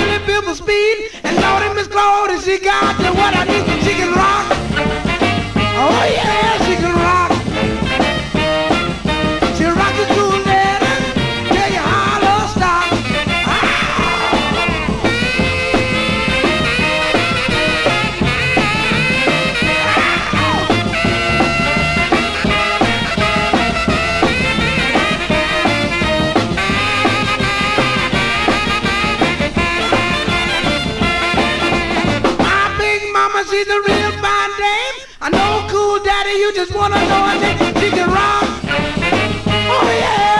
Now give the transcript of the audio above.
really built for speed. And Lordy, Miss Claudia, she got the what I need. She can rock. Oh yeah, she can rock. She rock the cool lady. Tell you how love stop. She's a real fine dame. I know, cool daddy, you just wanna know her name. She can rock. Oh yeah.